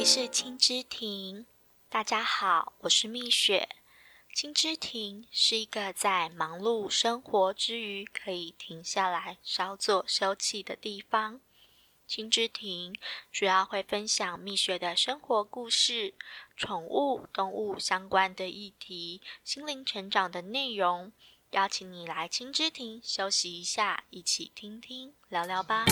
里是青之庭，大家好，我是蜜雪。青之庭是一个在忙碌生活之余可以停下来稍作休憩的地方。青之庭主要会分享蜜雪的生活故事、宠物、动物相关的议题、心灵成长的内容，邀请你来青之庭休息一下，一起听听聊聊吧。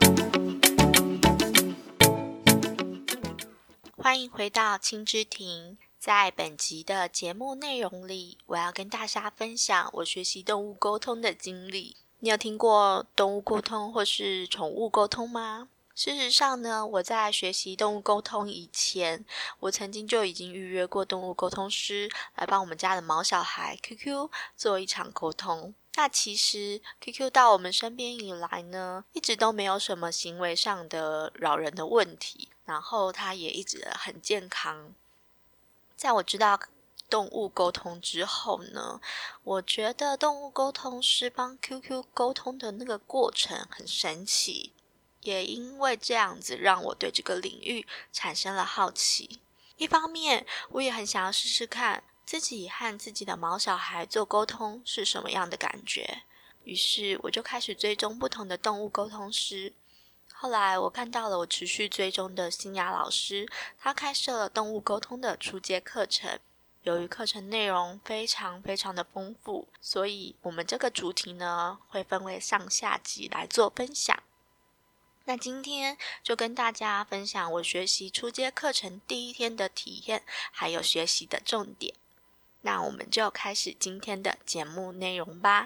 欢迎回到青之庭。在本集的节目内容里，我要跟大家分享我学习动物沟通的经历。你有听过动物沟通或是宠物沟通吗？事实上呢，我在学习动物沟通以前，我曾经就已经预约过动物沟通师来帮我们家的毛小孩 QQ 做一场沟通。那其实 QQ 到我们身边以来呢，一直都没有什么行为上的扰人的问题，然后他也一直很健康。在我知道动物沟通之后呢，我觉得动物沟通师帮 QQ 沟通的那个过程很神奇，也因为这样子让我对这个领域产生了好奇。一方面我也很想要试试看自己和自己的毛小孩做沟通是什么样的感觉，于是我就开始追踪不同的动物沟通师。后来我看到了我持续追踪的新雅老师，他开设了动物沟通的初阶课程。由于课程内容非常的丰富，所以我们这个主题呢会分为上下集来做分享。那今天就跟大家分享我学习初阶课程第一天的体验，还有学习的重点。那我们就开始今天的节目内容吧。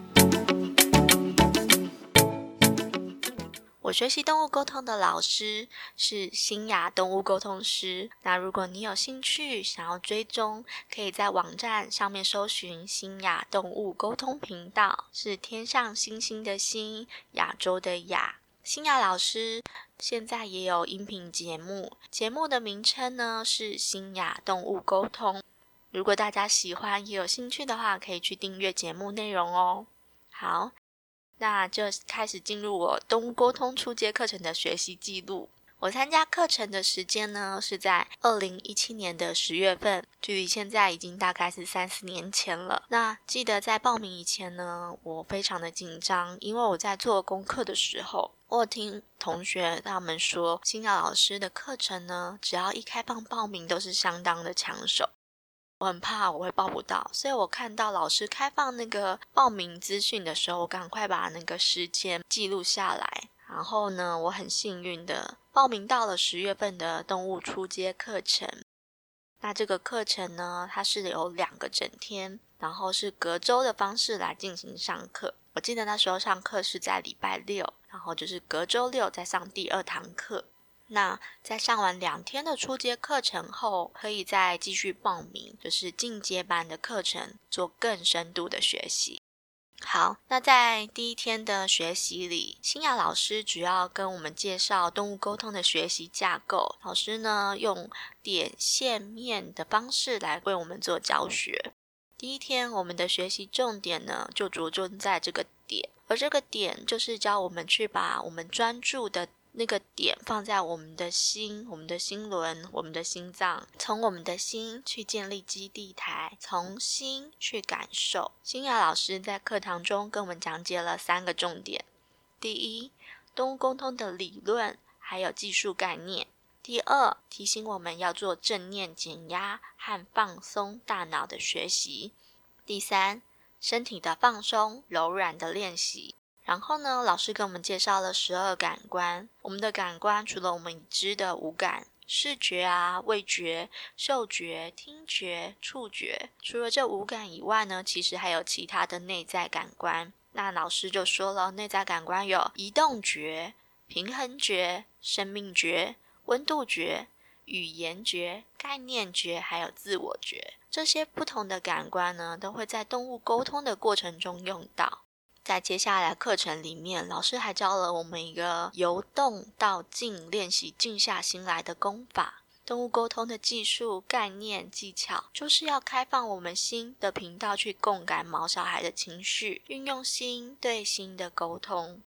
我学习动物沟通的老师是新雅动物沟通师。那如果你有兴趣想要追踪，可以在网站上面搜寻新雅动物沟通频道，是天上星星的星，亚洲的亚。新雅老师现在也有音频节目，节目的名称呢是新雅动物沟通。如果大家喜欢也有兴趣的话，可以去订阅节目内容哦。好，那就开始进入我动物沟通初阶课程的学习记录。我参加课程的时间呢是在2017年的10月份，距离现在已经大概是3-4年前了。那记得在报名以前呢，我非常的紧张，因为我在做功课的时候，我有听同学他们说，新雅老师的课程呢，只要一开放报名都是相当的抢手。我很怕我会报不到，所以我看到老师开放那个报名资讯的时候，我赶快把那个时间记录下来。然后呢，我很幸运的报名到了10月份的动物初阶课程。那这个课程呢，它是有2个整天，然后是隔周的方式来进行上课。我记得那时候上课是在礼拜6，然后就是隔周6再上第2堂课。那在上完2天的初阶课程后，可以再继续报名，就是进阶班的课程，做更深度的学习。好，那在第一天的学习里，新雅老师主要跟我们介绍动物沟通的学习架构。老师呢，用点、线、面的方式来为我们做教学。第一天我们的学习重点呢，就着重在这个点，而这个点就是教我们去把我们专注的那个点放在我们的心、我们的心轮、我们的心脏，从我们的心去建立基地台，从心去感受。新雅老师在课堂中跟我们讲解了3个重点。第一，动物沟通的理论还有技术概念。第二，提醒我们要做正念减压和放松大脑的学习。第三，身体的放松、柔软的练习。然后呢，老师给我们介绍了12感官。我们的感官除了我们已知的5感，视觉啊、味觉、嗅觉、听觉、触觉，除了这5感以外呢，其实还有其他的内在感官。那老师就说了，内在感官有移动觉、平衡觉、生命觉、温度觉、语言觉、概念觉，还有自我觉。这些不同的感官呢，都会在动物沟通的过程中用到。在接下来的课程里面，老师还教了我们一个由动到静练习静下心来的功法。动物沟通的技术、概念、技巧，就是要开放我们心的频道去共感毛小孩的情绪，运用心对心的沟通。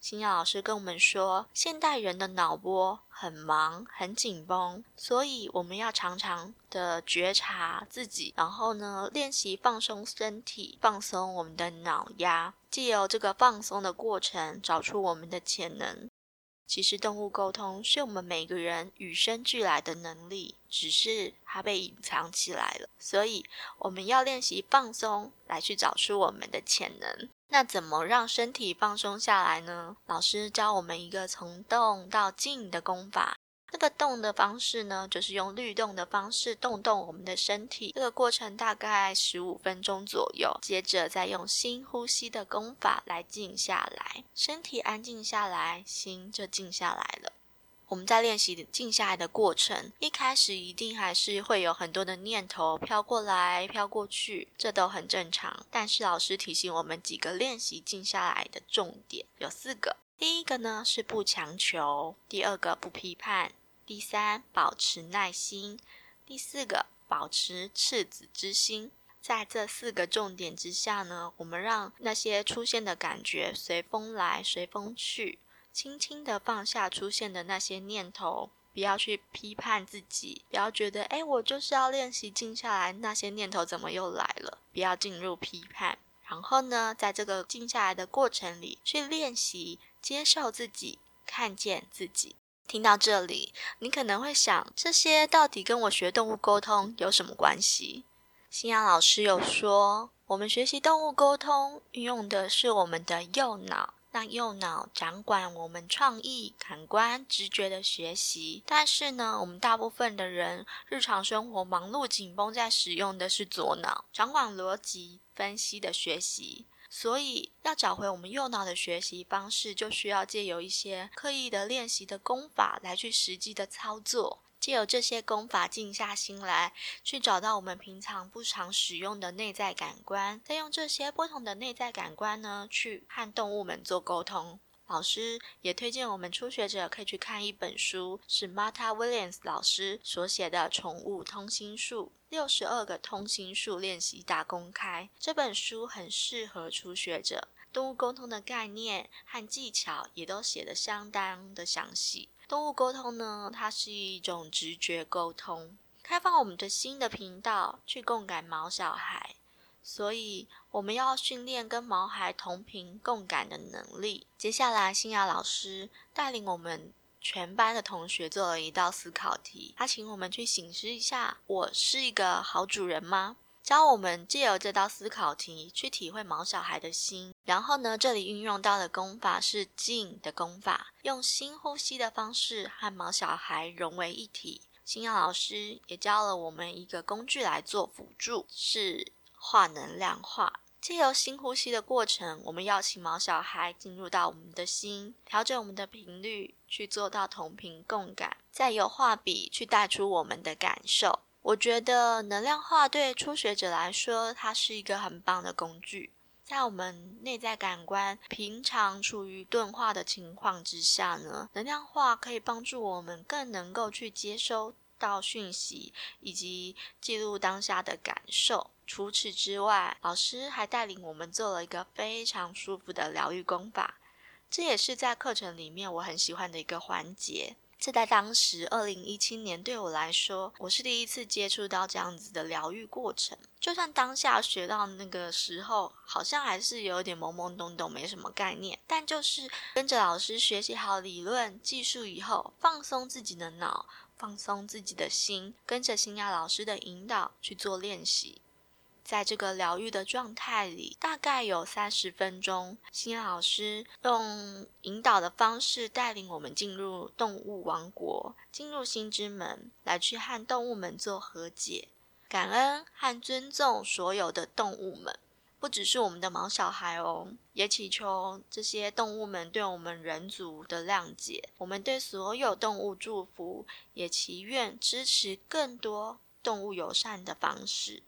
星耀老师跟我们说，现代人的脑波很忙很紧绷，所以我们要常常的觉察自己，然后呢练习放松身体，放松我们的脑压，藉由这个放松的过程找出我们的潜能。其实动物沟通是我们每个人与生俱来的能力，只是它被隐藏起来了，所以我们要练习放松来去找出我们的潜能。那怎么让身体放松下来呢？老师教我们一个从动到静的功法。这个动的方式呢，就是用律动的方式动我们的身体，这个过程大概15分钟左右，接着再用心呼吸的功法来静下来，身体安静下来，心就静下来了。我们在练习静下来的过程，一开始一定还是会有很多的念头飘过来飘过去，这都很正常。但是老师提醒我们几个练习静下来的重点有4个。第一个呢是不强求，第二个不批判，第3保持耐心，第4个保持赤子之心。在这4个重点之下呢，我们让那些出现的感觉随风来随风去，轻轻地放下出现的那些念头，不要去批判自己，不要觉得我就是要练习静下来，那些念头怎么又来了，不要进入批判。然后呢，在这个静下来的过程里，去练习接受自己，看见自己。听到这里，你可能会想，这些到底跟我学动物沟通有什么关系？星阳老师有说，我们学习动物沟通运用的是我们的右脑，让右脑掌管我们创意、感官、直觉的学习。但是呢，我们大部分的人日常生活忙碌紧绷，在使用的是左脑，掌管逻辑分析的学习。所以要找回我们右脑的学习方式，就需要借由一些刻意的练习的功法来去实际的操作，借由这些功法静下心来，去找到我们平常不常使用的内在感官，再用这些不同的内在感官呢，去和动物们做沟通。老师也推荐我们初学者可以去看一本书，是 Martha Williams 老师所写的《宠物通心术：62个通心术练习大公开》。这本书很适合初学者，动物沟通的概念和技巧也都写得相当的详细。动物沟通呢，它是一种直觉沟通，开放我们的新的频道去共感毛小孩。所以我们要训练跟毛孩同频共感的能力。接下来星雅老师带领我们全班的同学做了一道思考题，他请我们去省思一下，我是一个好主人吗？教我们借由这道思考题去体会毛小孩的心。然后呢，这里运用到的功法是静的功法，用心呼吸的方式和毛小孩融为一体。星雅老师也教了我们一个工具来做辅助，是画能量画。藉由心呼吸的过程，我们邀请毛小孩进入到我们的心，调整我们的频率，去做到同频共感，再由画笔去带出我们的感受。我觉得能量画对初学者来说，它是一个很棒的工具。在我们内在感官平常处于钝化的情况之下呢，能量画可以帮助我们更能够去接收到讯息，以及记录当下的感受。除此之外，老师还带领我们做了一个非常舒服的疗愈功法，这也是在课程里面我很喜欢的一个环节。这在当时2017年对我来说，我是第一次接触到这样子的疗愈过程。就算当下学到那个时候，好像还是有点懵懵懂懂，没什么概念，但就是跟着老师学习好理论技术以后，放松自己的脑，放松自己的心，跟着星雅老师的引导去做练习。在这个疗愈的状态里，大概有30分钟，星雅老师用引导的方式带领我们进入动物王国，进入心之门，来去和动物们做和解，感恩和尊重所有的动物们，不只是我们的毛小孩哦，也祈求这些动物们对我们人族的谅解。我们对所有动物祝福，也祈愿支持更多动物友善的方式。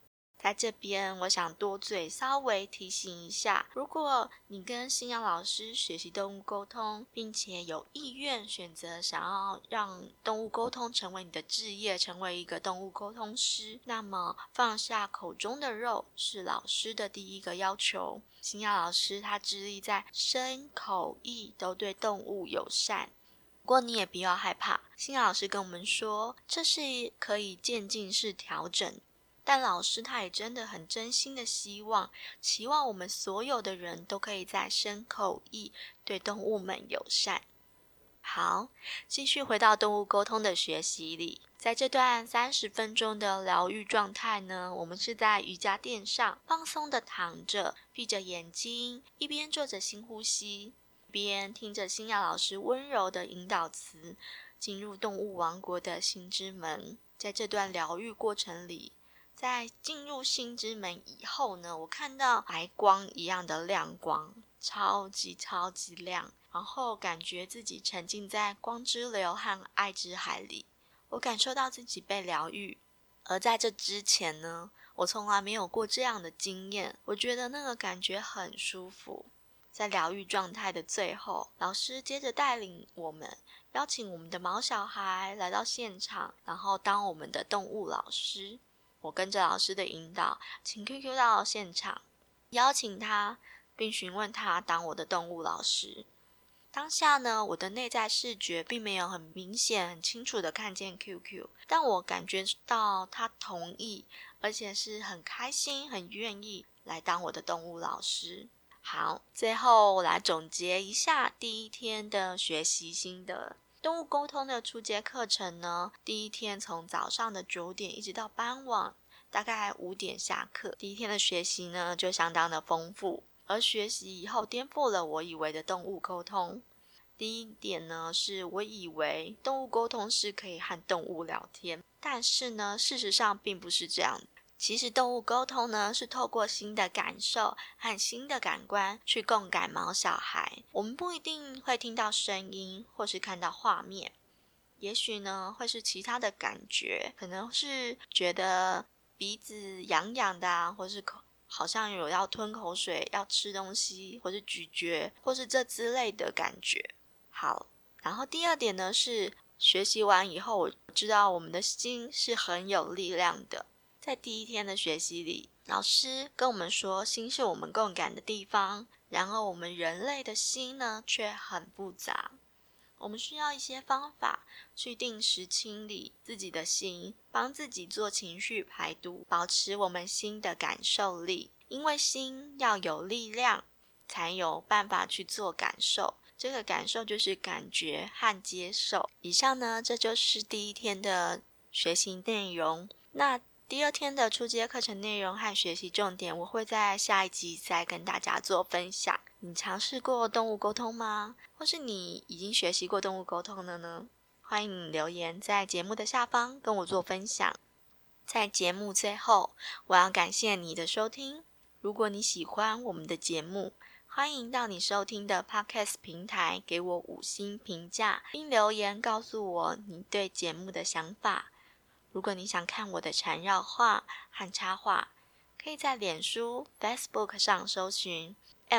在这边我想多嘴稍微提醒一下，如果你跟星洋老师学习动物沟通，并且有意愿选择想要让动物沟通成为你的志业，成为一个动物沟通师，那么放下口中的肉是老师的第一个要求。星洋老师他致力在身口意都对动物友善，不过你也不要害怕，星洋老师跟我们说这是可以渐进式调整，但老师他也真的很真心的期望我们所有的人都可以在身口意对动物们友善。好，继续回到动物沟通的学习里，在这段30分钟的疗愈状态呢，我们是在瑜伽垫上放松的躺着，闭着眼睛，一边做着深呼吸，一边听着星亚老师温柔的引导词，进入动物王国的心之门。在这段疗愈过程里，在进入心之门以后呢，我看到白光一样的亮光，超级亮，然后感觉自己沉浸在光之流和爱之海里，我感受到自己被疗愈。而在这之前呢，我从来没有过这样的经验，我觉得那个感觉很舒服。在疗愈状态的最后，老师接着带领我们，邀请我们的毛小孩来到现场，然后当我们的动物老师。我跟着老师的引导，请 QQ 到现场，邀请他并询问他当我的动物老师。当下呢，我的内在视觉并没有很明显很清楚的看见 QQ， 但我感觉到他同意，而且是很开心很愿意来当我的动物老师。好，最后我来总结一下第一天的学习心得。动物沟通的初阶课程呢，第一天从早上的9点一直到傍晚大概5点下课。第一天的学习呢就相当的丰富，而学习以后颠覆了我以为的动物沟通。第一点呢，是我以为动物沟通是可以和动物聊天，但是呢事实上并不是这样。其实动物沟通呢，是透过新的感受和新的感官去共感毛小孩。我们不一定会听到声音或是看到画面，也许呢会是其他的感觉，可能是觉得鼻子痒痒的啊，或是好像有要吞口水要吃东西，或是咀嚼，或是这之类的感觉。好，然后第二点呢，是学习完以后我知道我们的心是很有力量的。在第一天的学习里，老师跟我们说心是我们共感的地方，然后我们人类的心呢却很复杂，我们需要一些方法去定时清理自己的心，帮自己做情绪排毒，保持我们心的感受力，因为心要有力量才有办法去做感受，这个感受就是感觉和接受。以上呢，这就是第一天的学习内容。那第二天的初阶课程内容和学习重点，我会在下一集再跟大家做分享。你尝试过动物沟通吗？或是你已经学习过动物沟通了呢？欢迎你留言在节目的下方跟我做分享。在节目最后，我要感谢你的收听。如果你喜欢我们的节目，欢迎到你收听的 Podcast 平台给我5星评价，并留言告诉我你对节目的想法。如果你想看我的缠绕画和插画，可以在脸书 Facebook 上搜寻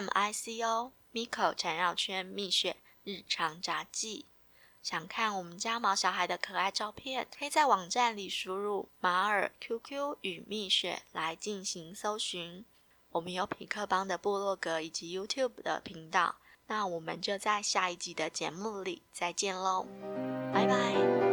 MICO Miko 缠绕圈蜜雪日常杂记。想看我们家毛小孩的可爱照片，可以在网站里输入马尔 QQ 与蜜雪来进行搜寻。我们有痞客邦的部落格以及 YouTube 的频道，那我们就在下一集的节目里再见喽，拜拜。